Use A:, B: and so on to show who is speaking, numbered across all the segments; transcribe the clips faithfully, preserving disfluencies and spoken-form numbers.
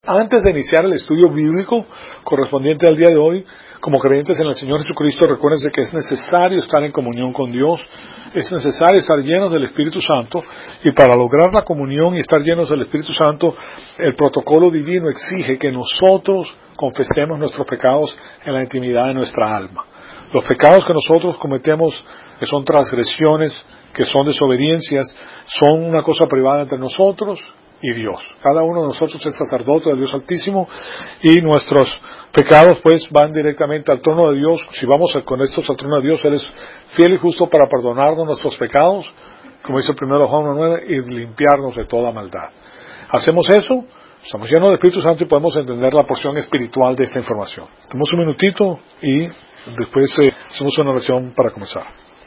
A: Antes de iniciar el estudio bíblico correspondiente al día de hoy, como creyentes en el Señor Jesucristo, recuérdense que es necesario estar en comunión con Dios, es necesario estar llenos del Espíritu Santo, y para lograr la comunión y estar llenos del Espíritu Santo, el protocolo divino exige que nosotros confesemos nuestros pecados en la intimidad de nuestra alma. Los pecados que nosotros cometemos, que son transgresiones, que son desobediencias, son una cosa privada entre nosotros y Dios. Cada uno de nosotros es sacerdote del Dios Altísimo y nuestros pecados pues van directamente al trono de Dios. Si vamos con estos al trono de Dios, Él es fiel y justo para perdonarnos nuestros pecados, como dice primero Juan uno nueve, y limpiarnos de toda maldad. Hacemos eso, estamos llenos del Espíritu Santo y podemos entender la porción espiritual de esta información. Tenemos un minutito y después eh, hacemos una oración para comenzar.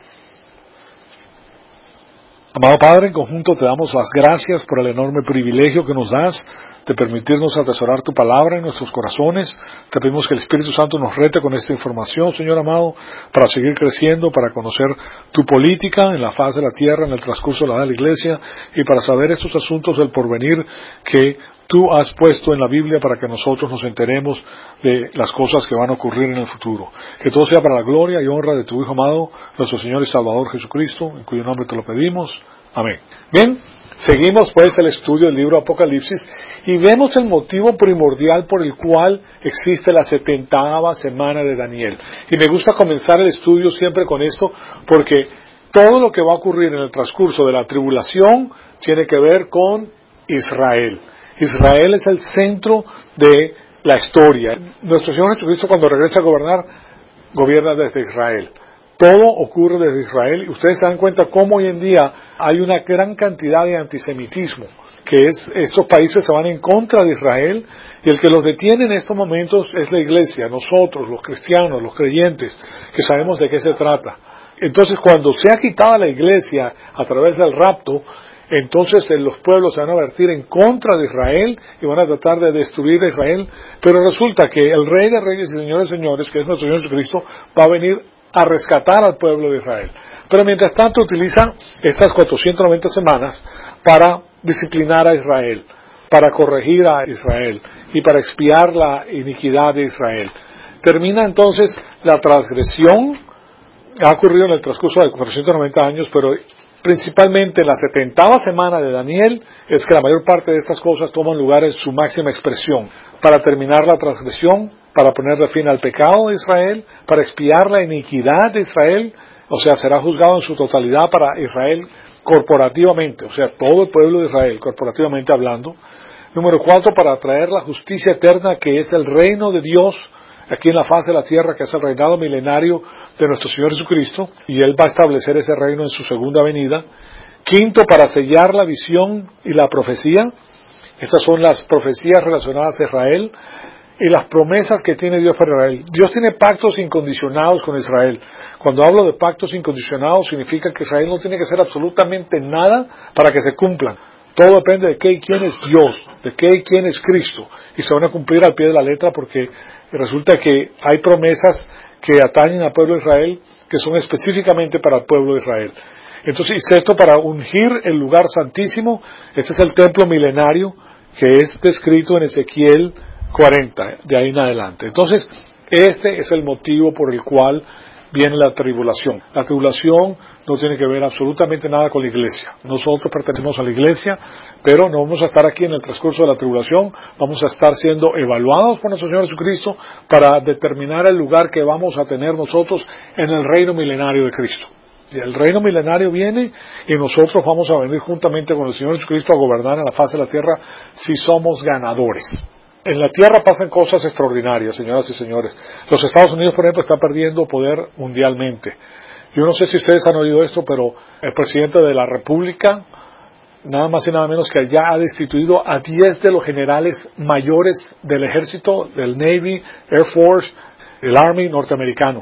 A: Amado Padre, en conjunto te damos las gracias por el enorme privilegio que nos das de permitirnos atesorar tu palabra en nuestros corazones. Te pedimos que el Espíritu Santo nos rete con esta información, Señor amado, para seguir creciendo, para conocer tu política en la faz de la tierra, en el transcurso de la edad de la Iglesia, y para saber estos asuntos del porvenir que tú has puesto en la Biblia para que nosotros nos enteremos de las cosas que van a ocurrir en el futuro. Que todo sea para la gloria y honra de tu Hijo amado, nuestro Señor y Salvador Jesucristo, en cuyo nombre te lo pedimos. Amén. Bien, seguimos pues el estudio del libro Apocalipsis y vemos el motivo primordial por el cual existe la setentava semana de Daniel. Y me gusta comenzar el estudio siempre con esto porque todo lo que va a ocurrir en el transcurso de la tribulación tiene que ver con Israel. Israel es el centro de la historia. Nuestro Señor Jesucristo, cuando regresa a gobernar, gobierna desde Israel. Todo ocurre desde Israel y ustedes se dan cuenta cómo hoy en día hay una gran cantidad de antisemitismo, que es, estos países se van en contra de Israel y el que los detiene en estos momentos es la iglesia, nosotros, los cristianos, los creyentes, que sabemos de qué se trata. Entonces, cuando sea quitada la iglesia a través del rapto, entonces los pueblos se van a vertir en contra de Israel y van a tratar de destruir a Israel, pero resulta que el Rey de Reyes y Señor de Señores, que es nuestro Señor Jesucristo, va a venir a rescatar al pueblo de Israel. Pero mientras tanto utiliza estas cuatrocientas noventa semanas para disciplinar a Israel, para corregir a Israel y para expiar la iniquidad de Israel. Termina entonces la transgresión, ha ocurrido en el transcurso de cuatrocientos noventa años, pero principalmente en la setentava semana de Daniel es que la mayor parte de estas cosas toman lugar en su máxima expresión, para terminar la transgresión, para ponerle fin al pecado de Israel, para expiar la iniquidad de Israel, o sea, será juzgado en su totalidad para Israel corporativamente, o sea, todo el pueblo de Israel, corporativamente hablando. Número cuatro, para traer la justicia eterna, que es el reino de Dios aquí en la faz de la tierra, que es el reinado milenario de nuestro Señor Jesucristo, y Él va a establecer ese reino en su segunda venida. Quinto, para sellar la visión y la profecía. Estas son las profecías relacionadas a Israel y las promesas que tiene Dios para Israel. Dios tiene pactos incondicionados con Israel. Cuando hablo de pactos incondicionados, significa que Israel no tiene que hacer absolutamente nada para que se cumplan. Todo depende de qué y quién es Dios, de qué y quién es Cristo, y se van a cumplir al pie de la letra porque resulta que hay promesas que atañen al pueblo de Israel que son específicamente para el pueblo de Israel. Entonces, y sexto, para ungir el lugar santísimo. Este es el templo milenario que es descrito en Ezequiel cuarenta, de ahí en adelante. Entonces, este es el motivo por el cual viene la tribulación. La tribulación no tiene que ver absolutamente nada con la iglesia. Nosotros pertenecemos a la iglesia, pero no vamos a estar aquí en el transcurso de la tribulación. Vamos a estar siendo evaluados por nuestro Señor Jesucristo para determinar el lugar que vamos a tener nosotros en el reino milenario de Cristo. Y el reino milenario viene y nosotros vamos a venir juntamente con el Señor Jesucristo a gobernar en la faz de la tierra si somos ganadores. En la tierra pasan cosas extraordinarias, señoras y señores. Los Estados Unidos, por ejemplo, están perdiendo poder mundialmente. Yo no sé si ustedes han oído esto, pero el presidente de la República, nada más y nada menos que ya ha destituido a diez de los generales mayores del ejército, del Navy, Air Force, el Army norteamericano.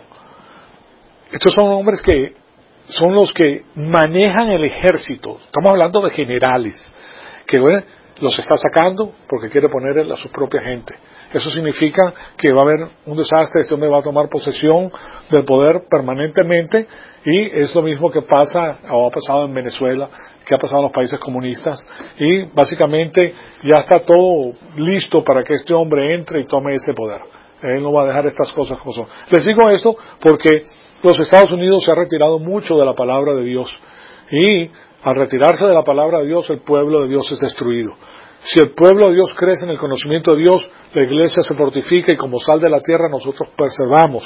A: Estos son hombres que son los que manejan el ejército. Estamos hablando de generales, que bueno, los está sacando porque quiere poner a su propia gente. Eso significa que va a haber un desastre, este hombre va a tomar posesión del poder permanentemente, y es lo mismo que pasa o ha pasado en Venezuela, que ha pasado en los países comunistas, y básicamente ya está todo listo para que este hombre entre y tome ese poder. Él no va a dejar estas cosas como son. Les digo esto porque los Estados Unidos se ha retirado mucho de la palabra de Dios, y al retirarse de la palabra de Dios, el pueblo de Dios es destruido. Si el pueblo de Dios crece en el conocimiento de Dios, la iglesia se fortifica, y como sal de la tierra nosotros preservamos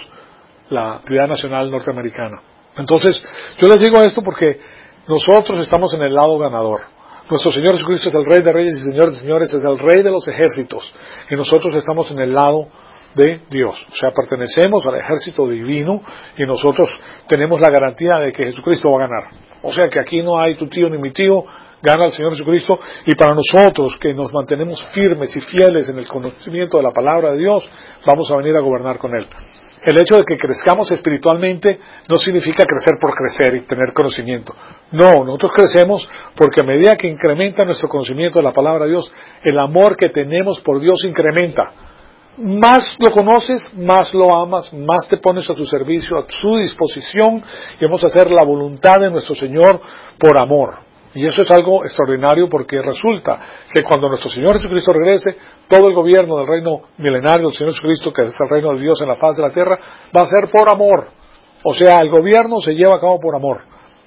A: la actividad nacional norteamericana. Entonces, yo les digo esto porque nosotros estamos en el lado ganador. Nuestro Señor Jesucristo es el Rey de Reyes y Señor de Señores, es el Rey de los ejércitos, y nosotros estamos en el lado de Dios. O sea, pertenecemos al ejército divino, y nosotros tenemos la garantía de que Jesucristo va a ganar. O sea, que aquí no hay tu tío ni mi tío, gana el Señor Jesucristo, y para nosotros que nos mantenemos firmes y fieles en el conocimiento de la palabra de Dios, vamos a venir a gobernar con Él. El hecho de que crezcamos espiritualmente no significa crecer por crecer y tener conocimiento. No, nosotros crecemos porque a medida que incrementa nuestro conocimiento de la palabra de Dios, el amor que tenemos por Dios incrementa. Más lo conoces, más lo amas, más te pones a su servicio, a su disposición, y vamos a hacer la voluntad de nuestro Señor por amor. Y eso es algo extraordinario, porque resulta que cuando nuestro Señor Jesucristo regrese, todo el gobierno del reino milenario del Señor Jesucristo, que es el reino de Dios en la faz de la tierra, va a ser por amor. O sea, el gobierno se lleva a cabo por amor.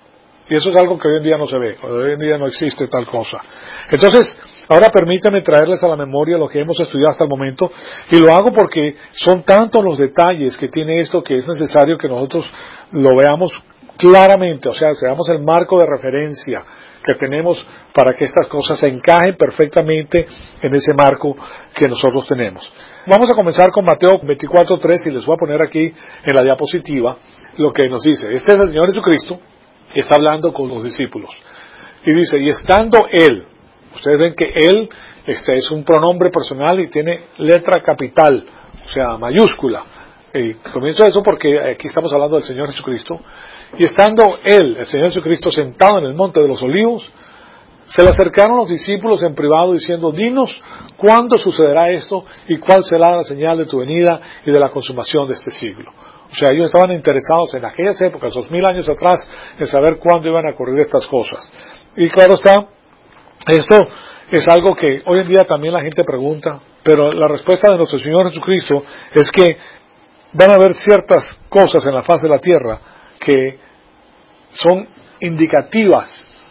A: Y eso es algo que hoy en día no se ve, hoy en día no existe tal cosa. Entonces, ahora permítanme traerles a la memoria lo que hemos estudiado hasta el momento, y lo hago porque son tantos los detalles que tiene esto que es necesario que nosotros lo veamos claramente, o sea, veamos el marco de referencia que tenemos para que estas cosas se encajen perfectamente en ese marco que nosotros tenemos. Vamos a comenzar con Mateo veinticuatro tres, y les voy a poner aquí en la diapositiva lo que nos dice. Este es el Señor Jesucristo que está hablando con los discípulos, y dice: y estando Él, ustedes ven que Él este es un pronombre personal y tiene letra capital, o sea, mayúscula. Y comienzo eso porque aquí estamos hablando del Señor Jesucristo. Y estando Él, el Señor Jesucristo, sentado en el monte de los olivos, se le acercaron los discípulos en privado diciendo: dinos cuándo sucederá esto, y cuál será la señal de tu venida y de la consumación de este siglo. O sea, ellos estaban interesados en aquellas épocas, dos mil años atrás, en saber cuándo iban a ocurrir estas cosas. Y claro está, esto es algo que hoy en día también la gente pregunta, pero la respuesta de nuestro Señor Jesucristo es que van a haber ciertas cosas en la faz de la tierra que son indicativas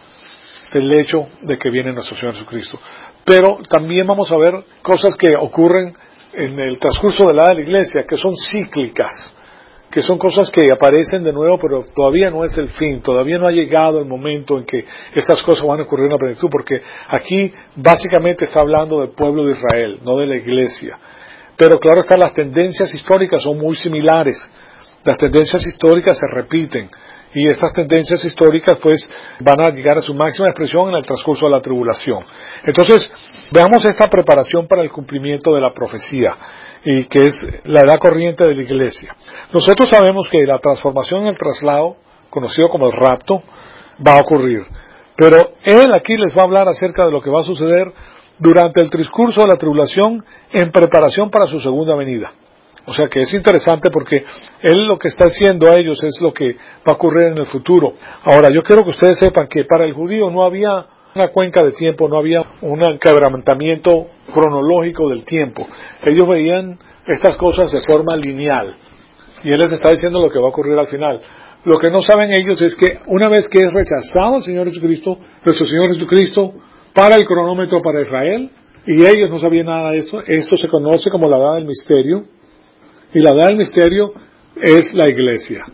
A: del hecho de que viene nuestro Señor Jesucristo. Pero también vamos a ver cosas que ocurren en el transcurso de la edad de la iglesia, que son cíclicas, que son cosas que aparecen de nuevo, pero todavía no es el fin, todavía no ha llegado el momento en que estas cosas van a ocurrir en la plenitud, porque aquí básicamente está hablando del pueblo de Israel, no de la iglesia. Pero claro está, las tendencias históricas son muy similares, las tendencias históricas se repiten, y estas tendencias históricas pues van a llegar a su máxima expresión en el transcurso de la tribulación. Entonces, veamos esta preparación para el cumplimiento de la profecía, y que es la edad corriente de la iglesia. Nosotros sabemos que la transformación en el traslado, conocido como el rapto, va a ocurrir, pero él aquí les va a hablar acerca de lo que va a suceder durante el transcurso de la tribulación en preparación para su segunda venida. O sea que es interesante porque él lo que está haciendo a ellos es lo que va a ocurrir en el futuro. Ahora, yo quiero que ustedes sepan que para el judío no había una cuenca de tiempo, no había un quebrantamiento cronológico del tiempo. Ellos veían estas cosas de forma lineal, y él les está diciendo lo que va a ocurrir al final. Lo que no saben ellos es que una vez que es rechazado el Señor Jesucristo, nuestro Señor Jesucristo para el cronómetro para Israel, y ellos no sabían nada de esto. Esto se conoce como la edad del misterio, y la edad del misterio es la iglesia.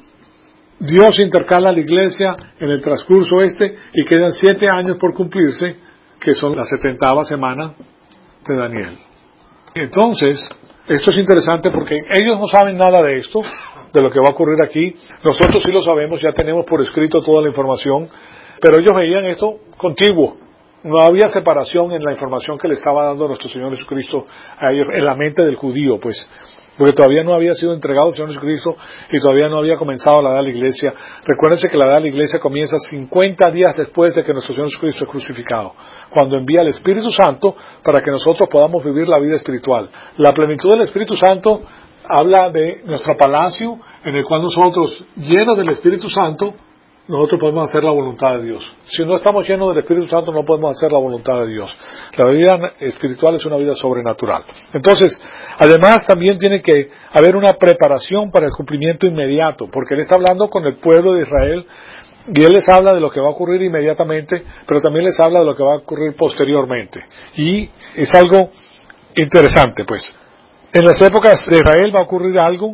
A: Dios intercala la iglesia en el transcurso este, y quedan siete años por cumplirse, que son la setentava semana de Daniel. Entonces, esto es interesante porque ellos no saben nada de esto, de lo que va a ocurrir aquí. Nosotros sí lo sabemos, ya tenemos por escrito toda la información, pero ellos veían esto contiguo. No había separación en la información que le estaba dando nuestro Señor Jesucristo a ellos, en la mente del judío, pues, porque todavía no había sido entregado el Señor Jesucristo y todavía no había comenzado la edad de la iglesia. Recuérdense que la edad de la iglesia comienza cincuenta días después de que nuestro Señor Jesucristo es crucificado, cuando envía el Espíritu Santo para que nosotros podamos vivir la vida espiritual. La plenitud del Espíritu Santo habla de nuestro palacio, en el cual nosotros, llenos del Espíritu Santo, nosotros podemos hacer la voluntad de Dios. Si no estamos llenos del Espíritu Santo, no podemos hacer la voluntad de Dios. La vida espiritual es una vida sobrenatural. Entonces, además también tiene que haber una preparación para el cumplimiento inmediato, porque Él está hablando con el pueblo de Israel y Él les habla de lo que va a ocurrir inmediatamente, pero también les habla de lo que va a ocurrir posteriormente. Y es algo interesante, pues. En las épocas de Israel va a ocurrir algo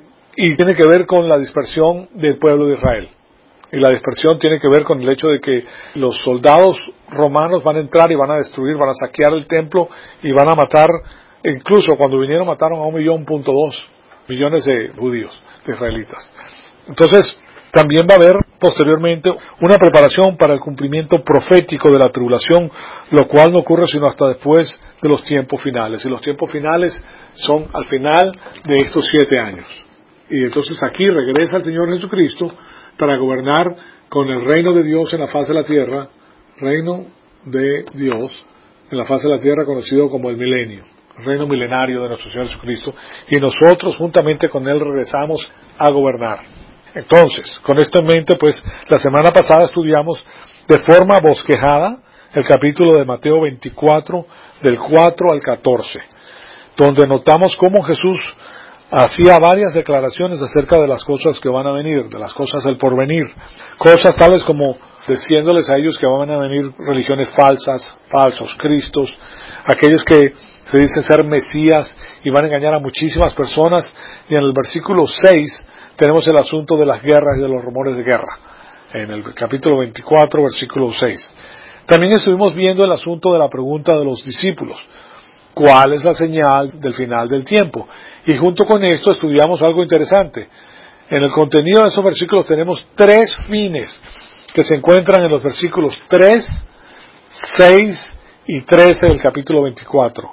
A: y tiene que ver con la dispersión del pueblo de Israel. Y la dispersión tiene que ver con el hecho de que los soldados romanos van a entrar y van a destruir, van a saquear el templo y van a matar, incluso cuando vinieron mataron a un millón punto dos millones de judíos, de israelitas. Entonces, también va a haber posteriormente una preparación para el cumplimiento profético de la tribulación, lo cual no ocurre sino hasta después de los tiempos finales. Y los tiempos finales son al final de estos siete años. Y entonces aquí regresa el Señor Jesucristo para gobernar con el reino de Dios en la faz de la tierra, reino de Dios en la faz de la tierra conocido como el milenio, el reino milenario de nuestro Señor Jesucristo, y nosotros juntamente con Él regresamos a gobernar. Entonces, con esto en mente, pues, la semana pasada estudiamos de forma bosquejada el capítulo de Mateo veinticuatro, del cuatro al catorce, donde notamos cómo Jesús hacía varias declaraciones acerca de las cosas que van a venir, de las cosas del porvenir, cosas tales como diciéndoles a ellos que van a venir religiones falsas, falsos cristos, aquellos que se dicen ser mesías y van a engañar a muchísimas personas, y en el versículo seis tenemos el asunto de las guerras y de los rumores de guerra, en el capítulo veinticuatro, versículo seis. También estuvimos viendo el asunto de la pregunta de los discípulos, ¿cuál es la señal del final del tiempo? Y junto con esto estudiamos algo interesante. En el contenido de esos versículos tenemos tres fines que se encuentran en los versículos tres, seis y trece del capítulo veinticuatro.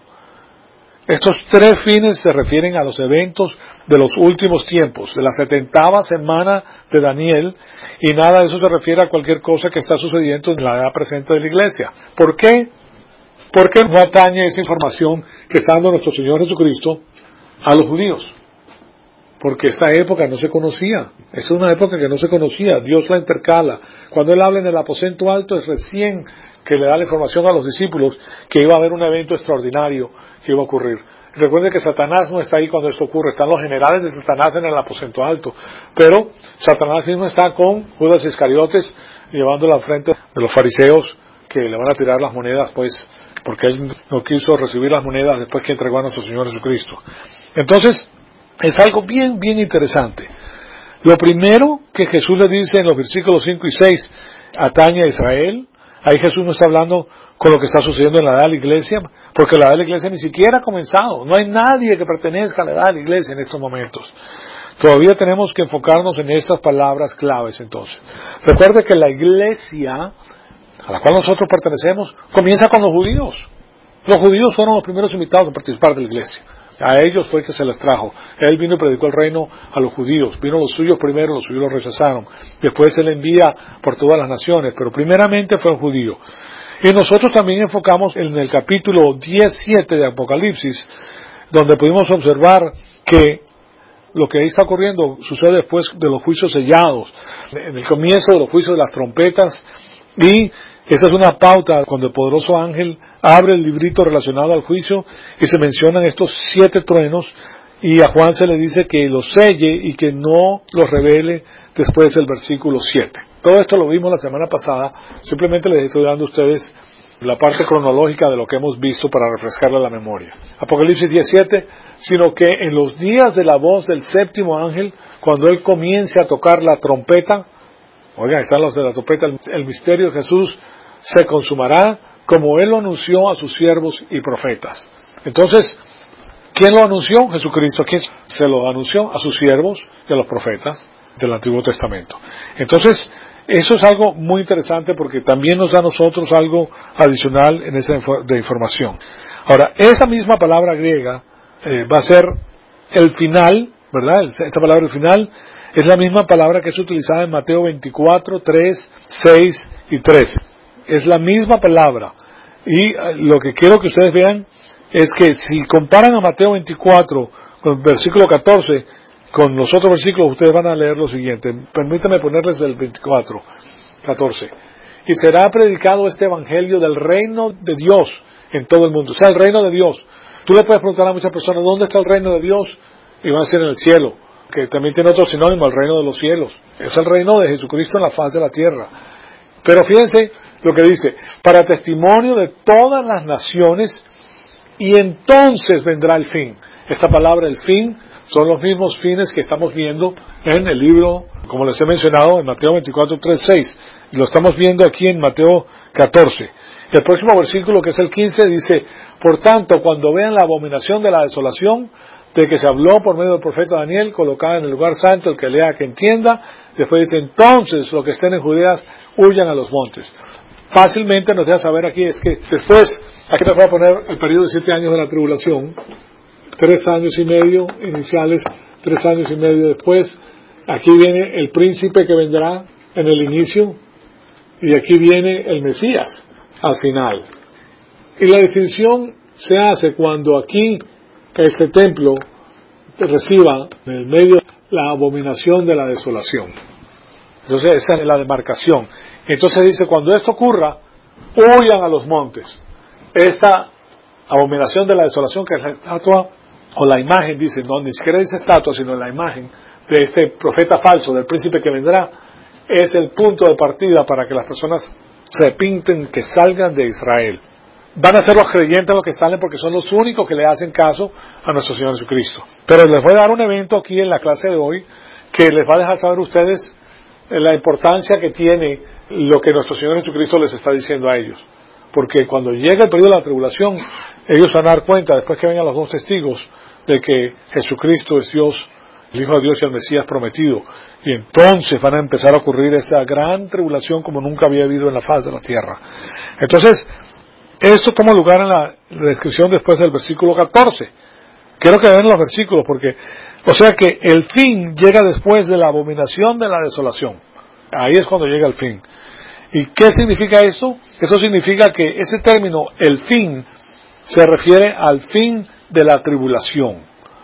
A: Estos tres fines se refieren a los eventos de los últimos tiempos, de la setentava semana de Daniel, y nada de eso se refiere a cualquier cosa que está sucediendo en la edad presente de la iglesia. ¿Por qué? ¿Por qué no atañe esa información que está dando nuestro Señor Jesucristo a los judíos? Porque esta época no se conocía. Esta es una época que no se conocía. Dios la intercala. Cuando Él habla en el aposento alto es recién que le da la información a los discípulos que iba a haber un evento extraordinario que iba a ocurrir. Recuerden que Satanás no está ahí cuando esto ocurre. Están los generales de Satanás en el aposento alto. Pero Satanás mismo está con Judas Iscariotes llevándolo al frente de los fariseos que le van a tirar las monedas, pues, porque él no quiso recibir las monedas después que entregó a nuestro Señor Jesucristo. Entonces, es algo bien, bien interesante. Lo primero que Jesús le dice en los versículos cinco y seis atañe a Israel. Ahí Jesús no está hablando con lo que está sucediendo en la edad de la iglesia, porque la edad de la iglesia ni siquiera ha comenzado. No hay nadie que pertenezca a la edad de la iglesia en estos momentos. Todavía tenemos que enfocarnos en estas palabras claves entonces. Recuerde que la iglesia a la cual nosotros pertenecemos comienza con los judíos. Los judíos fueron los primeros invitados a participar de la iglesia. A ellos fue que se les trajo. Él vino y predicó el reino a los judíos. Vino los suyos primero, los suyos los rechazaron. Después se le envía por todas las naciones, pero primeramente fue el judío. Y nosotros también enfocamos en el capítulo diecisiete de Apocalipsis, donde pudimos observar que lo que ahí está ocurriendo sucede después de los juicios sellados, en el comienzo de los juicios de las trompetas, y esa es una pauta cuando el poderoso ángel abre el librito relacionado al juicio y se mencionan estos siete truenos, y a Juan se le dice que los selle y que no los revele después del versículo siete. Todo esto lo vimos la semana pasada, simplemente les estoy dando a ustedes la parte cronológica de lo que hemos visto para refrescarle la memoria. Apocalipsis diecisiete, sino que en los días de la voz del séptimo ángel, cuando él comience a tocar la trompeta, oigan, están los de la trompeta, el, el misterio de Jesús se consumará como Él lo anunció a sus siervos y profetas. Entonces, ¿quién lo anunció? Jesucristo. ¿Quién se lo anunció? A sus siervos y a los profetas del Antiguo Testamento. Entonces, eso es algo muy interesante porque también nos da a nosotros algo adicional en esa infor- de información. Ahora, esa misma palabra griega eh, va a ser el final, ¿verdad? Esta palabra el final es la misma palabra que es utilizada en Mateo veinticuatro, tres, seis y trece. Es la misma palabra. Y lo que quiero que ustedes vean es que si comparan a Mateo veinticuatro con el versículo catorce, con los otros versículos ustedes van a leer lo siguiente. Permítanme ponerles el veinticuatro, catorce. Y será predicado este evangelio del reino de Dios en todo el mundo. O sea, el reino de Dios. Tú le puedes preguntar a muchas personas, ¿dónde está el reino de Dios? Y van a decir en el cielo, que también tiene otro sinónimo, el reino de los cielos. Es el reino de Jesucristo en la faz de la tierra. Pero fíjense lo que dice, para testimonio de todas las naciones, y entonces vendrá el fin. Esta palabra, el fin, son los mismos fines que estamos viendo en el libro, como les he mencionado, en Mateo veinticuatro, tres, seis. Y lo estamos viendo aquí en Mateo catorce. El próximo versículo, que es el quince, dice, por tanto, cuando vean la abominación de la desolación, de que se habló por medio del profeta Daniel, colocada en el lugar santo, el que lea, que entienda. Después dice, entonces, los que estén en Judea, huyan a los montes. Fácilmente nos deja saber aquí, es que después, aquí les voy a poner el periodo de siete años de la tribulación, tres años y medio iniciales, tres años y medio después, aquí viene el príncipe que vendrá en el inicio, y aquí viene el Mesías al final. Y la distinción se hace cuando aquí este templo reciba en el medio la abominación de la desolación. Entonces esa es la demarcación. Entonces dice, cuando esto ocurra, huyan a los montes. Esta abominación de la desolación, que es la estatua o la imagen, dice, no, ni siquiera dice estatua, sino la imagen de este profeta falso, del príncipe que vendrá, es el punto de partida para que las personas se pinten, que salgan de Israel. Van a ser los creyentes los que salen porque son los únicos que le hacen caso a nuestro Señor Jesucristo. Pero les voy a dar un evento aquí en la clase de hoy que les va a dejar saber a ustedes la importancia que tiene lo que nuestro Señor Jesucristo les está diciendo a ellos. Porque cuando llegue el periodo de la tribulación, ellos van a dar cuenta, después que vengan los dos testigos, de que Jesucristo es Dios, el Hijo de Dios y el Mesías prometido. Y entonces van a empezar a ocurrir esa gran tribulación como nunca había habido en la faz de la tierra. Entonces, esto toma lugar en la descripción después del versículo catorce. Quiero que vean los versículos porque, o sea que el fin llega después de la abominación de la desolación. Ahí es cuando llega el fin. ¿Y qué significa esto? Eso significa que ese término, el fin, se refiere al fin de la tribulación,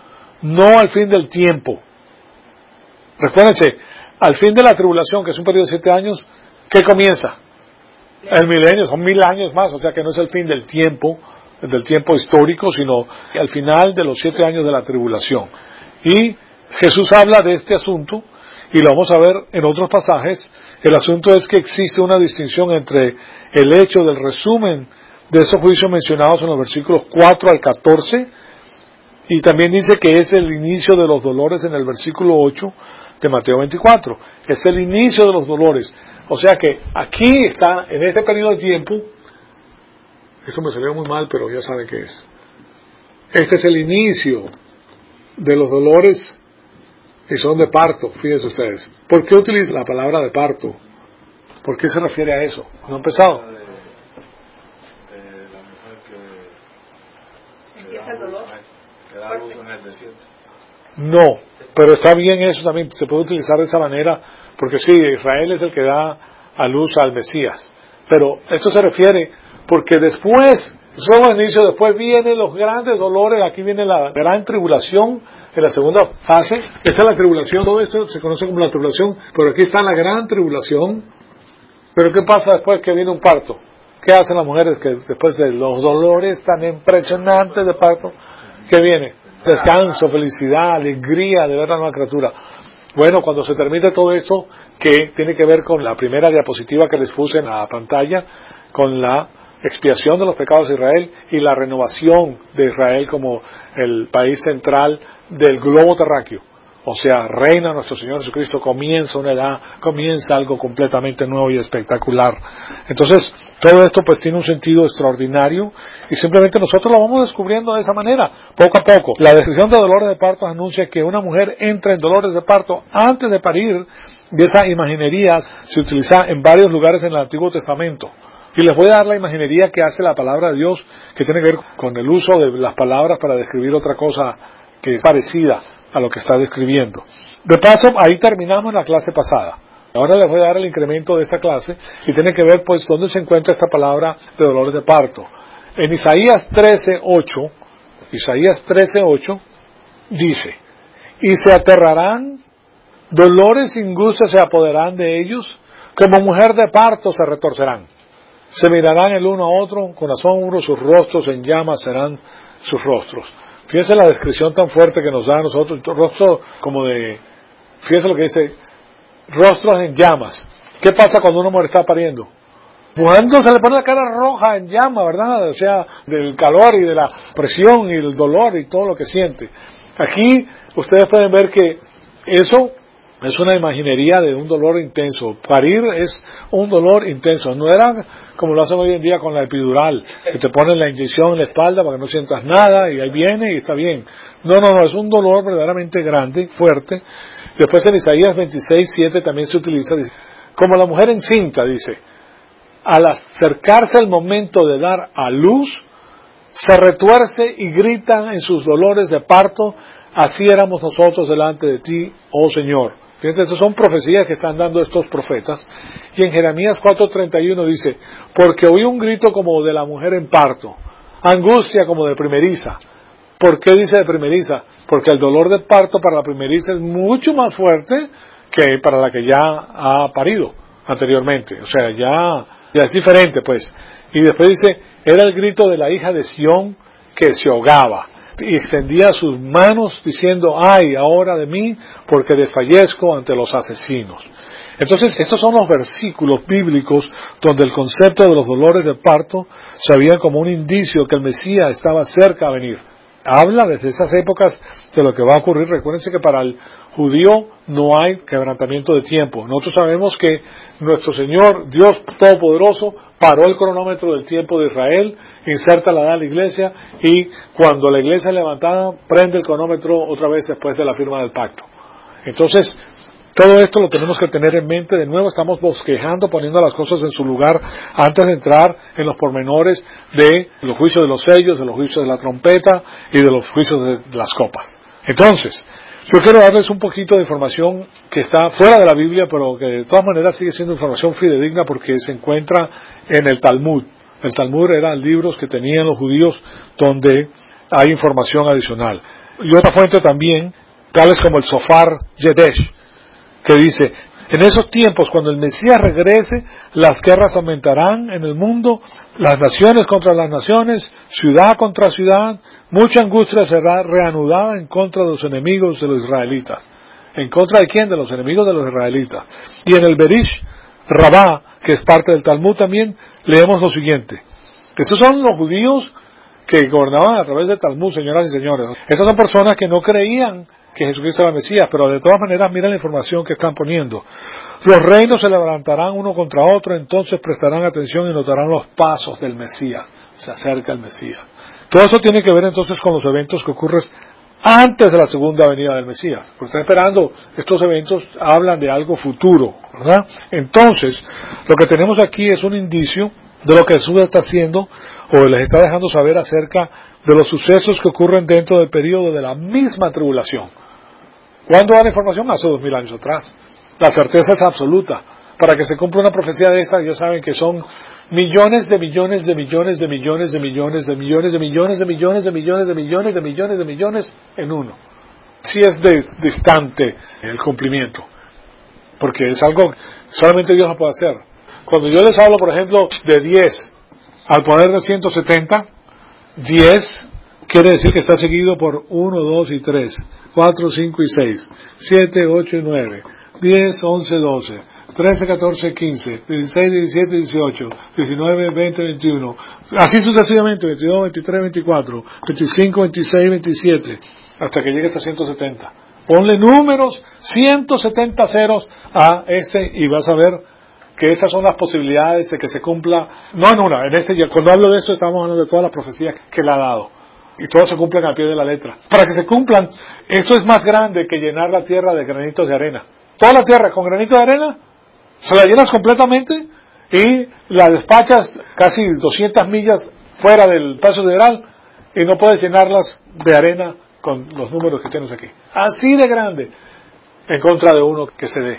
A: no al fin del tiempo. Recuérdense, al fin de la tribulación, que es un periodo de siete años, ¿qué comienza? El milenio, son mil años más, o sea que no es el fin del tiempo, del tiempo histórico, sino al final de los siete años de la tribulación. Y Jesús habla de este asunto, y lo vamos a ver en otros pasajes. El asunto es que existe una distinción entre el hecho del resumen de esos juicios mencionados en los versículos cuatro al catorce, y también dice que es el inicio de los dolores en el versículo ocho de Mateo veinticuatro. Es el inicio de los dolores. O sea que aquí está, en este periodo de tiempo, esto me salió muy mal, pero ya saben qué es. Este es el inicio de los dolores y son de parto, fíjense ustedes. ¿Por qué utiliza la palabra de parto? ¿Por qué se refiere a eso? ¿No ha empezado?
B: ¿Empieza el dolor?
C: Que da luz en el desierto.
A: No, pero está bien eso también, se puede utilizar de esa manera, porque sí, Israel es el que da a luz al Mesías. Pero esto se refiere porque después, solo al inicio, después vienen los grandes dolores, aquí viene la gran tribulación, en la segunda fase. Esta es la tribulación, todo esto se conoce como la tribulación, pero aquí está la gran tribulación. Pero ¿qué pasa después que viene un parto? ¿Qué hacen las mujeres que después de los dolores tan impresionantes de parto, qué viene? Descanso, felicidad, alegría de ver a la nueva criatura. Bueno, cuando se termine todo esto, que tiene que ver con la primera diapositiva que les puse en la pantalla, con la expiación de los pecados de Israel y la renovación de Israel como el país central del globo terráqueo. O sea, reina nuestro Señor Jesucristo, comienza una edad, comienza algo completamente nuevo y espectacular. Entonces, todo esto pues tiene un sentido extraordinario y simplemente nosotros lo vamos descubriendo de esa manera, poco a poco. La descripción de dolores de parto anuncia que una mujer entra en dolores de parto antes de parir, y esa imaginería se utiliza en varios lugares en el Antiguo Testamento. Y les voy a dar la imaginería que hace la palabra de Dios, que tiene que ver con el uso de las palabras para describir otra cosa que es parecida a lo que está describiendo. De paso, ahí terminamos la clase pasada. Ahora les voy a dar el incremento de esta clase y tiene que ver pues dónde se encuentra esta palabra de dolores de parto. En Isaías trece ocho, Isaías trece ocho dice: y se aterrarán, dolores y angustias se apoderarán de ellos, como mujer de parto se retorcerán. Se mirarán el uno a otro, con asombro sus rostros en llamas serán sus rostros. Fíjense la descripción tan fuerte que nos da a nosotros, rostro como de, fíjense lo que dice, rostros en llamas. ¿Qué pasa cuando una mujer está pariendo? Cuando se le pone la cara roja en llama, ¿verdad? O sea, del calor y de la presión y el dolor y todo lo que siente. Aquí ustedes pueden ver que eso es una imaginería de un dolor intenso. Parir es un dolor intenso. No era como lo hacen hoy en día con la epidural, que te ponen la inyección en la espalda para que no sientas nada y ahí viene y está bien. No, no, no, es un dolor verdaderamente grande, fuerte. Después en Isaías veintiséis, siete también se utiliza, dice, como la mujer encinta, dice, al acercarse el momento de dar a luz, se retuerce y gritan en sus dolores de parto, así éramos nosotros delante de ti, oh Señor. Fíjense, estas son profecías que están dando estos profetas. Y en Jeremías cuatro treinta y uno dice, porque oí un grito como de la mujer en parto, angustia como de primeriza. ¿Por qué dice de primeriza? Porque el dolor de parto para la primeriza es mucho más fuerte que para la que ya ha parido anteriormente. O sea, ya, ya es diferente, pues. Y después dice, era el grito de la hija de Sión que se ahogaba y extendía sus manos diciendo, ay, ahora de mí, porque desfallezco ante los asesinos. Entonces, estos son los versículos bíblicos donde el concepto de los dolores de parto se veía como un indicio que el Mesías estaba cerca a venir. Habla desde esas épocas de lo que va a ocurrir. Recuérdense que para el judío no hay quebrantamiento de tiempo. Nosotros sabemos que nuestro Señor, Dios Todopoderoso, paró el cronómetro del tiempo de Israel, inserta la edad de la iglesia y cuando la iglesia es levantada, prende el cronómetro otra vez después de la firma del pacto. Entonces, todo esto lo tenemos que tener en mente. De nuevo estamos bosquejando, poniendo las cosas en su lugar antes de entrar en los pormenores de los juicios de los sellos, de los juicios de la trompeta y de los juicios de las copas. Entonces, yo quiero darles un poquito de información que está fuera de la Biblia, pero que de todas maneras sigue siendo información fidedigna porque se encuentra en el Talmud. El Talmud eran libros que tenían los judíos donde hay información adicional. Y otra fuente también, tales como el Sofar Yedesh, que dice, en esos tiempos, cuando el Mesías regrese, las guerras aumentarán en el mundo, las naciones contra las naciones, ciudad contra ciudad, mucha angustia será reanudada en contra de los enemigos de los israelitas. ¿En contra de quién? De los enemigos de los israelitas. Y en el Berish Rabá, que es parte del Talmud también, leemos lo siguiente. Estos son los judíos que gobernaban a través del Talmud, señoras y señores. Estas son personas que no creían que Jesucristo era el Mesías, pero de todas maneras miren la información que están poniendo. Los reinos se levantarán uno contra otro, entonces prestarán atención y notarán los pasos del Mesías. Se acerca el Mesías. Todo eso tiene que ver entonces con los eventos que ocurren antes de la segunda venida del Mesías. Porque está esperando, estos eventos hablan de algo futuro, ¿verdad? Entonces, lo que tenemos aquí es un indicio de lo que Jesús está haciendo o les está dejando saber acerca de los sucesos que ocurren dentro del periodo de la misma tribulación. ¿Cuándo da la información? Hace dos mil años atrás. La certeza es absoluta. Para que se cumpla una profecía de esta, ya saben que son millones de millones de millones de millones de millones de millones de millones de millones de millones de millones de millones de millones en uno. Sí es de, distante el cumplimiento, porque es algo que solamente Dios lo puede hacer. Cuando yo les hablo, por ejemplo, de diez al poder de ciento setenta, diez quiere decir que está seguido por uno, dos y tres, cuatro, cinco y seis, siete, ocho y nueve, diez, once, doce, trece, catorce, quince, dieciséis, diecisiete, dieciocho, diecinueve, veinte, veintiuno, así sucesivamente, veintidós, veintitrés, veinticuatro, veinticinco, veintiséis, veintisiete, hasta que llegue hasta ciento setenta. Ponle números, ciento setenta ceros a este y vas a ver que esas son las posibilidades de que se cumpla, no en una, en este, cuando hablo de esto estamos hablando de todas las profecías que le ha dado, y todas se cumplen al pie de la letra. Para que se cumplan, eso es más grande que llenar la tierra de granitos de arena. Toda la tierra con granitos de arena, se la llenas completamente y la despachas casi doscientas millas fuera del espacio sideral y no puedes llenarlas de arena con los números que tienes aquí. Así de grande, en contra de uno que se dé.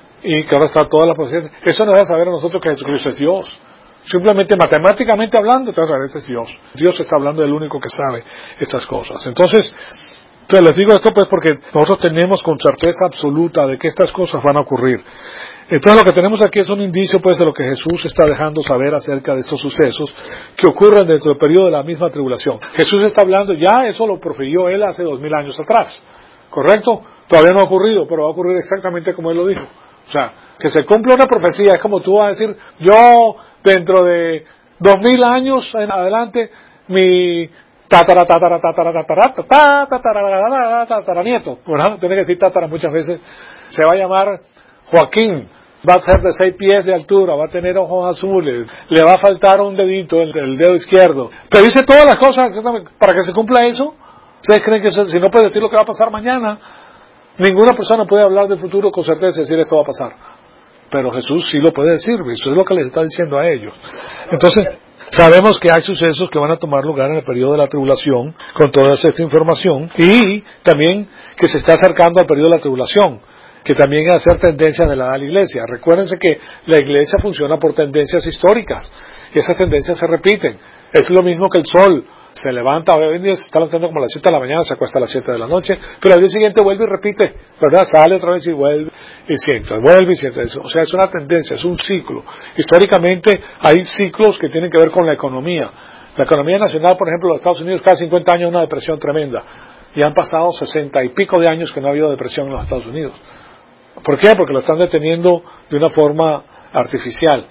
A: Y que ahora está toda la profecía. Eso nos deja saber a nosotros que Jesucristo es Dios. Simplemente matemáticamente hablando, te vas a saber, este es Dios. Dios está hablando del único que sabe estas cosas. Entonces, Entonces les digo esto pues porque nosotros tenemos con certeza absoluta de que estas cosas van a ocurrir. Entonces lo que tenemos aquí es un indicio pues de lo que Jesús está dejando saber acerca de estos sucesos que ocurren dentro del periodo de la misma tribulación. Jesús está hablando, ya eso lo profirió él hace dos mil años atrás, ¿correcto? Todavía no ha ocurrido, pero va a ocurrir exactamente como él lo dijo. O sea, que se cumpla una profecía, es como tú vas a decir, yo dentro de dos mil años en adelante, mi tatara tatara tatara tatara tatara tatara tatara nieto, ¿verdad? Tiene que decir tatara muchas veces, se va a llamar Joaquín, va a ser de seis pies de altura, va a tener ojos azules, le va a faltar un dedito, el, el dedo izquierdo. Te dice todas las cosas para que se cumpla eso. ¿Ustedes creen que eso, si no puede decir lo que va a pasar mañana? Ninguna persona puede hablar del futuro con certeza y decir esto va a pasar. Pero Jesús sí lo puede decir, eso es lo que les está diciendo a ellos. Entonces, sabemos que hay sucesos que van a tomar lugar en el periodo de la tribulación, con toda esta información, y también que se está acercando al periodo de la tribulación, que también va a ser tendencia de la edad de la iglesia. Recuérdense que la iglesia funciona por tendencias históricas, y esas tendencias se repiten. Es lo mismo que el sol. Se levanta, hoy en día se está levantando como a las siete de la mañana, se acuesta a las siete de la noche, pero al día siguiente vuelve y repite, ¿verdad? Sale otra vez y vuelve y siente, vuelve y siente eso. O sea, es una tendencia, es un ciclo. Históricamente hay ciclos que tienen que ver con la economía. La economía nacional, por ejemplo, de los Estados Unidos, cada cincuenta años una depresión tremenda. Y han pasado sesenta y pico de años que no ha habido depresión en los Estados Unidos. ¿Por qué? Porque lo están deteniendo de una forma artificial.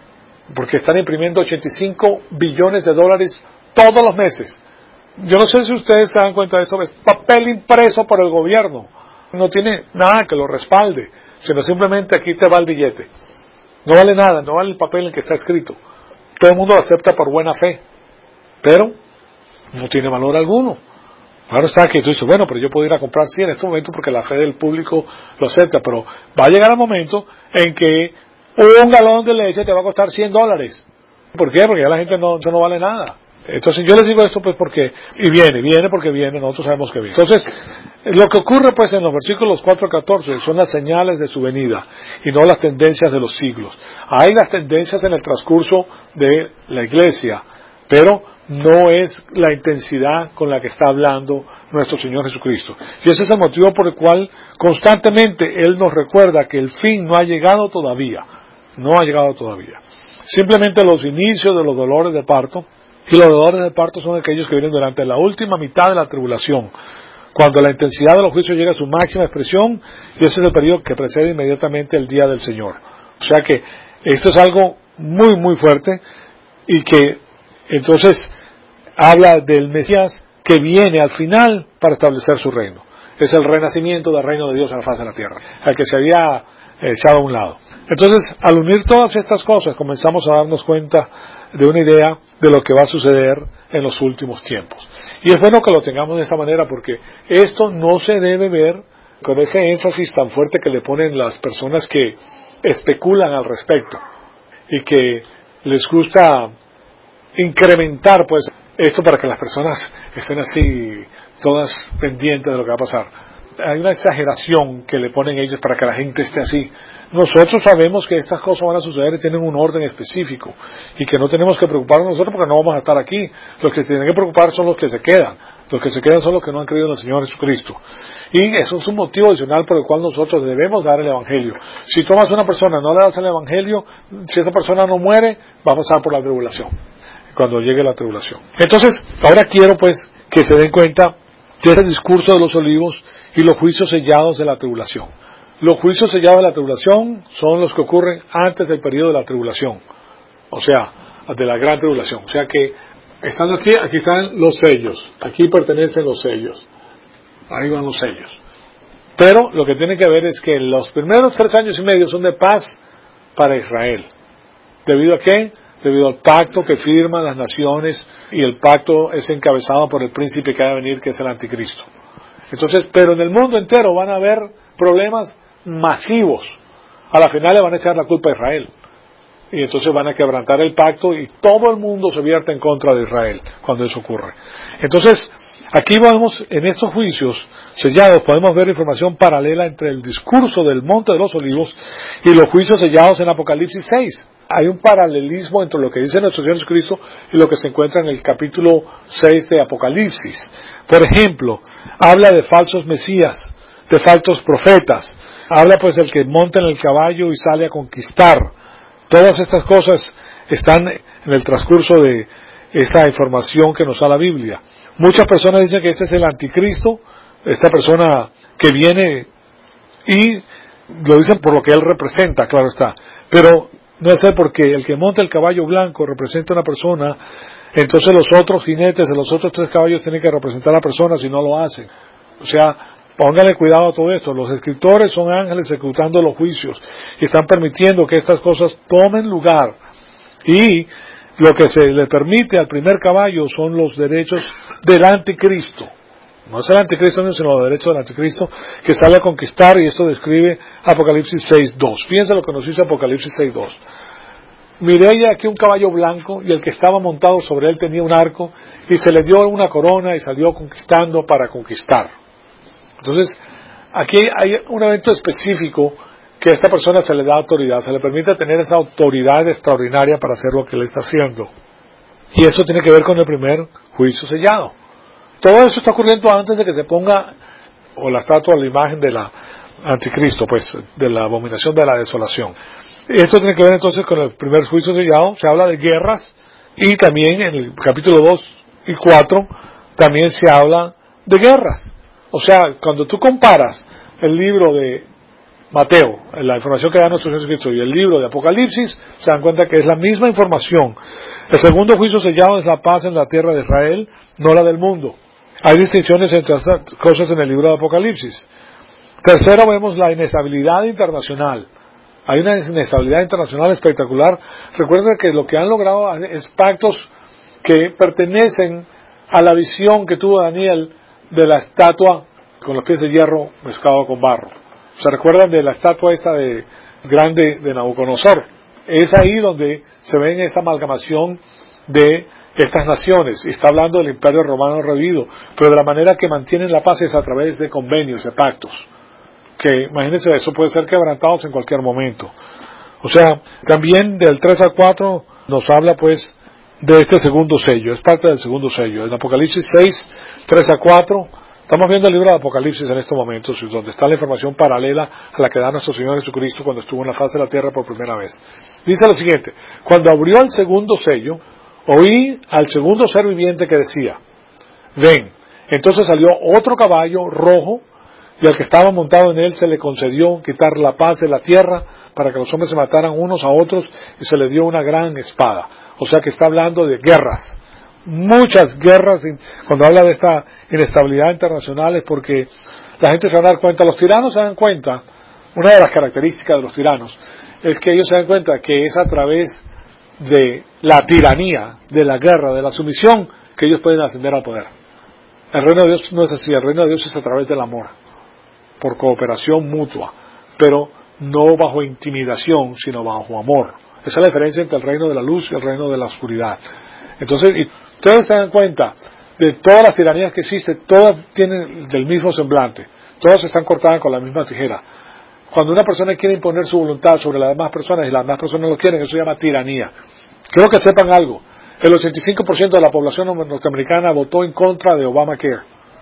A: Porque están imprimiendo ochenta y cinco billones de dólares todos los meses. Yo no sé si ustedes se dan cuenta de esto, es papel impreso por el gobierno. No tiene nada que lo respalde, sino simplemente aquí te va el billete. No vale nada, no vale el papel en el que está escrito. Todo el mundo lo acepta por buena fe, pero no tiene valor alguno. Ahora está que tú dices, bueno, pero yo puedo ir a comprar sí en este momento porque la fe del público lo acepta, pero va a llegar el momento en que un galón de leche te va a costar cien dólares. ¿Por qué? Porque ya la gente no, eso no vale nada. Entonces yo les digo esto pues porque, y viene, viene porque viene, nosotros sabemos que viene. Entonces, lo que ocurre pues en los versículos cuatro a catorce son las señales de su venida y no las tendencias de los siglos. Hay las tendencias en el transcurso de la iglesia, pero no es la intensidad con la que está hablando nuestro Señor Jesucristo. Y ese es el motivo por el cual constantemente Él nos recuerda que el fin no ha llegado todavía, no ha llegado todavía. Simplemente los inicios de los dolores de parto. Y los dolores del parto son aquellos que vienen durante la última mitad de la tribulación, cuando la intensidad de los juicios llega a su máxima expresión, y ese es el periodo que precede inmediatamente el día del Señor. O sea que esto es algo muy, muy fuerte, y que entonces habla del Mesías que viene al final para establecer su reino. Es el renacimiento del reino de Dios en la faz de la tierra, al que se había echado a un lado. Entonces, al unir todas estas cosas, comenzamos a darnos cuenta de una idea de lo que va a suceder en los últimos tiempos. Y es bueno que lo tengamos de esta manera porque esto no se debe ver con ese énfasis tan fuerte que le ponen las personas que especulan al respecto y que les gusta incrementar pues esto para que las personas estén así todas pendientes de lo que va a pasar. Hay una exageración que le ponen ellos para que la gente esté así. Nosotros sabemos que estas cosas van a suceder y tienen un orden específico y que no tenemos que preocuparnos nosotros porque no vamos a estar aquí. Los que se tienen que preocupar son los que se quedan. Los que se quedan son los que no han creído en el Señor Jesucristo. Y eso es un motivo adicional por el cual nosotros debemos dar el Evangelio. Si tomas a una persona, no le das el Evangelio, si esa persona no muere, va a pasar por la tribulación, cuando llegue la tribulación. Entonces, ahora quiero pues que se den cuenta de ese discurso de los olivos y los juicios sellados de la tribulación. Los juicios sellados de la tribulación son los que ocurren antes del periodo de la tribulación, o sea, de la gran tribulación. O sea que, estando aquí, aquí están los sellos, aquí pertenecen los sellos, ahí van los sellos. Pero lo que tiene que ver es que los primeros tres años y medio son de paz para Israel. ¿Debido a qué? Debido al pacto que firman las naciones, y el pacto es encabezado por el príncipe que va a venir, que es el anticristo. Entonces, pero en el mundo entero van a haber problemas masivos. A la final le van a echar la culpa a Israel. Y entonces van a quebrantar el pacto y todo el mundo se vierte en contra de Israel cuando eso ocurre. Entonces, aquí vemos, en estos juicios sellados, podemos ver información paralela entre el discurso del Monte de los Olivos y los juicios sellados en Apocalipsis seis. hay un paralelismo entre lo que dice nuestro Señor Jesucristo y lo que se encuentra en el capítulo seis de Apocalipsis. Por ejemplo, habla de falsos mesías, de falsos profetas. Habla pues del que monta en el caballo y sale a conquistar. Todas estas cosas están en el transcurso de esta información que nos da la Biblia. Muchas personas dicen que este es el anticristo, esta persona que viene, y lo dicen por lo que él representa, claro está. Pero no es él, porque el que monta el caballo blanco representa a una persona, entonces los otros jinetes de los otros tres caballos tienen que representar a la persona si no lo hacen. O sea, pónganle cuidado a todo esto. Los escritores son ángeles ejecutando los juicios y están permitiendo que estas cosas tomen lugar. Y lo que se le permite al primer caballo son los derechos del anticristo. No es el anticristo, sino los derechos del anticristo que sale a conquistar, y esto describe Apocalipsis seis dos. Fíjense lo que nos dice Apocalipsis seis dos. Miré ya aquí un caballo blanco, y el que estaba montado sobre él tenía un arco, y se le dio una corona y salió conquistando para conquistar. Entonces, aquí hay un evento específico que a esta persona se le da autoridad, se le permite tener esa autoridad extraordinaria para hacer lo que él está haciendo. Y eso tiene que ver con el primer juicio sellado. Todo eso está ocurriendo antes de que se ponga o la estatua o la imagen de la anticristo, pues, de la abominación de la desolación. Esto tiene que ver entonces con el primer juicio sellado. Se habla de guerras, y también en el capítulo dos y cuatro también se habla de guerras. O sea, cuando tú comparas el libro de Mateo, la información que da nuestro Señor Jesucristo, y el libro de Apocalipsis, se dan cuenta que es la misma información. El segundo juicio sellado es la paz en la tierra de Israel, no la del mundo. Hay distinciones entre estas cosas en el libro de Apocalipsis. Tercero, vemos la inestabilidad internacional. Hay una inestabilidad internacional espectacular. Recuerden que lo que han logrado es pactos que pertenecen a la visión que tuvo Daniel de la estatua con los pies de hierro mezclado con barro. ¿Se recuerdan de la estatua esta de grande de Nabucodonosor? Es ahí donde se ve esta amalgamación de estas naciones, y está hablando del Imperio Romano revivido, pero de la manera que mantienen la paz es a través de convenios, de pactos, que imagínense, eso puede ser quebrantado en cualquier momento. O sea, también del tres al cuatro nos habla pues de este segundo sello, es parte del segundo sello. En Apocalipsis seis, tres a cuatro, estamos viendo el libro de Apocalipsis en estos momentos, donde está la información paralela a la que da nuestro Señor Jesucristo cuando estuvo en la faz de la tierra por primera vez. Dice lo siguiente: cuando abrió el segundo sello, oí al segundo ser viviente que decía, ven. Entonces salió otro caballo rojo, y al que estaba montado en él se le concedió quitar la paz de la tierra, para que los hombres se mataran unos a otros, y se le dio una gran espada. O sea que está hablando de guerras, muchas guerras. Cuando habla de esta inestabilidad internacional es porque la gente se va a dar cuenta, los tiranos se dan cuenta, una de las características de los tiranos es que ellos se dan cuenta que es a través de la tiranía, de la guerra, de la sumisión, que ellos pueden ascender al poder. El reino de Dios no es así, el reino de Dios es a través del amor, por cooperación mutua, pero no bajo intimidación, sino bajo amor. Esa es la diferencia entre el reino de la luz y el reino de la oscuridad. Entonces, y ustedes se dan cuenta de todas las tiranías que existen, todas tienen del mismo semblante, todas están cortadas con la misma tijera. Cuando una persona quiere imponer su voluntad sobre las demás personas y las demás personas lo quieren, eso se llama tiranía. Quiero que sepan algo: el ochenta y cinco por ciento de la población norteamericana votó en contra de Obamacare.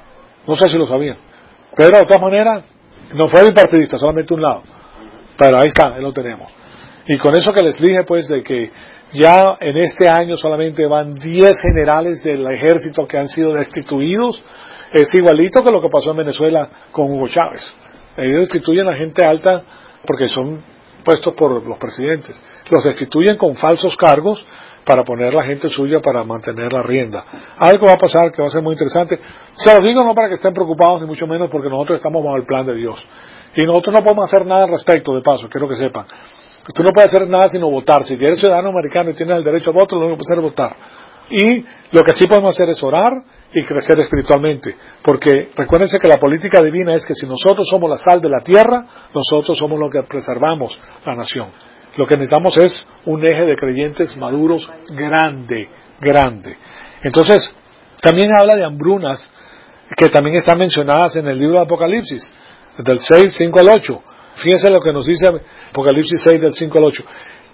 A: No sé si lo sabían, pero de todas maneras no fue bipartidista, solamente un lado. Pero ahí está, ahí lo tenemos. Y con eso que les dije, pues, de que ya en este año solamente van diez generales del ejército que han sido destituidos, es igualito que lo que pasó en Venezuela con Hugo Chávez. Ellos destituyen a gente alta porque son puestos por los presidentes. Los destituyen con falsos cargos para poner la gente suya para mantener la rienda. Algo va a pasar que va a ser muy interesante. Se los digo no para que estén preocupados, ni mucho menos, porque nosotros estamos bajo el plan de Dios. Y nosotros no podemos hacer nada al respecto, de paso, quiero que sepan. Tú no puedes hacer nada sino votar. Si eres ciudadano americano y tienes el derecho al voto, lo único que puedes hacer es votar. Y lo que sí podemos hacer es orar y crecer espiritualmente. Porque recuérdense que la política divina es que si nosotros somos la sal de la tierra, nosotros somos los que preservamos la nación. Lo que necesitamos es un eje de creyentes maduros grande, grande. Entonces, también habla de hambrunas que también están mencionadas en el libro de Apocalipsis, del seis, cinco al ocho. Fíjense lo que nos dice Apocalipsis seis, del cinco al ocho.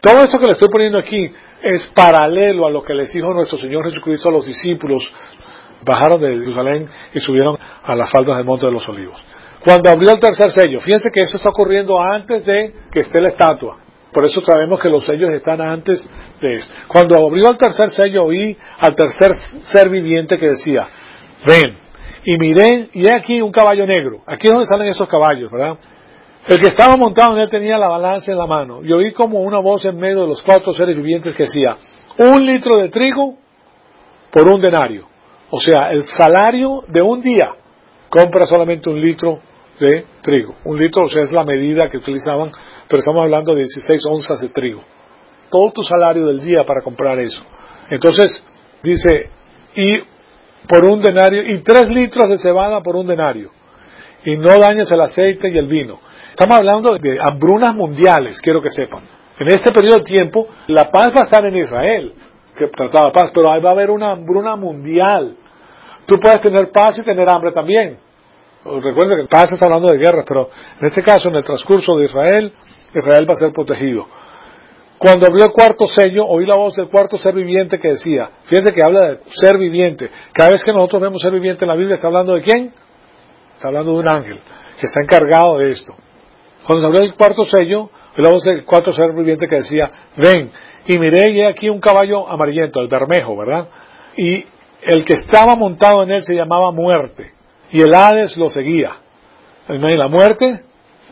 A: Todo esto que le estoy poniendo aquí es paralelo a lo que les dijo nuestro Señor Jesucristo a los discípulos. Bajaron de Jerusalén y subieron a las faldas del Monte de los Olivos. Cuando abrió el tercer sello, fíjense que esto está ocurriendo antes de que esté la estatua. Por eso sabemos que los sellos están antes de esto. Cuando abrió el tercer sello, oí al tercer ser viviente que decía, ven, y miré, y he aquí un caballo negro. Aquí es donde salen esos caballos, ¿verdad? El que estaba montado en él tenía la balanza en la mano. Y oí como una voz en medio de los cuatro seres vivientes que decía, un litro de trigo por un denario. O sea, el salario de un día compra solamente un litro de trigo. Un litro, o sea, es la medida que utilizaban, pero estamos hablando de dieciséis onzas de trigo. Todo tu salario del día para comprar eso. Entonces, dice, y por un denario, y tres litros de cebada por un denario. Y no dañes el aceite y el vino. Estamos hablando de hambrunas mundiales, quiero que sepan. En este periodo de tiempo, la paz va a estar en Israel, que trataba paz, pero ahí va a haber una hambruna mundial. Tú puedes tener paz y tener hambre también. Recuerda que paz está hablando de guerra, pero en este caso, en el transcurso de Israel, Israel va a ser protegido. Cuando abrió el cuarto sello, oí la voz del cuarto ser viviente que decía, fíjense que habla de ser viviente. Cada vez que nosotros vemos ser viviente en la Biblia, ¿está hablando de quién? Está hablando de un ángel que está encargado de esto. Cuando se abrió el cuarto sello, oí la voz del cuarto ser viviente que decía, ven, y miré y he aquí un caballo amarillento, el bermejo, ¿verdad? Y el que estaba montado en él se llamaba Muerte, y el Hades lo seguía. La muerte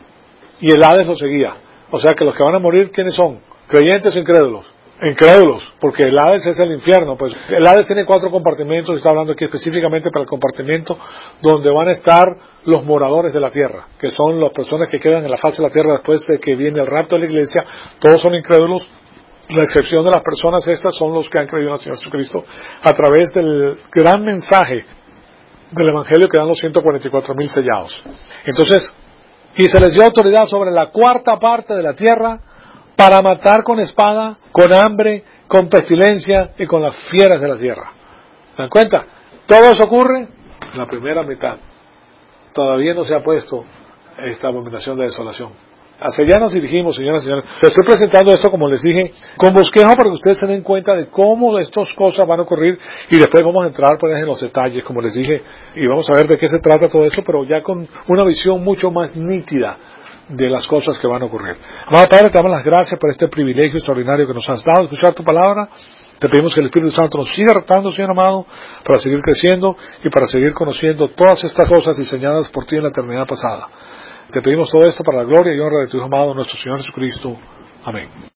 A: y el Hades lo seguía. O sea que los que van a morir, ¿quiénes son? ¿Creyentes o incrédulos? Incrédulos, porque el Hades es el infierno. Pues el Hades tiene cuatro compartimentos, y está hablando aquí específicamente para el compartimento donde van a estar los moradores de la tierra, que son las personas que quedan en la faz de la tierra después de que viene el rapto de la iglesia. Todos son incrédulos. La excepción de las personas estas son los que han creído en el Señor Jesucristo a través del gran mensaje del Evangelio que dan los ciento cuarenta y cuatro mil sellados. Entonces, y se les dio autoridad sobre la cuarta parte de la tierra para matar con espada, con hambre, con pestilencia y con las fieras de la tierra. ¿Se dan cuenta? Todo eso ocurre en la primera mitad. Todavía no se ha puesto esta abominación de desolación. Hacia allá nos dirigimos, señoras y señores. Les estoy presentando esto, como les dije, con bosquejo para que ustedes se den cuenta de cómo estas cosas van a ocurrir y después vamos a entrar pues, en los detalles, como les dije, y vamos a ver de qué se trata todo eso, pero ya con una visión mucho más nítida de las cosas que van a ocurrir. Amado Padre, te damos las gracias por este privilegio extraordinario que nos has dado, escuchar tu palabra. Te pedimos que el Espíritu Santo nos siga retando, Señor amado, para seguir creciendo y para seguir conociendo todas estas cosas diseñadas por ti en la eternidad pasada. Te pedimos todo esto para la gloria y honra de tu Hijo amado, nuestro Señor Jesucristo. Amén.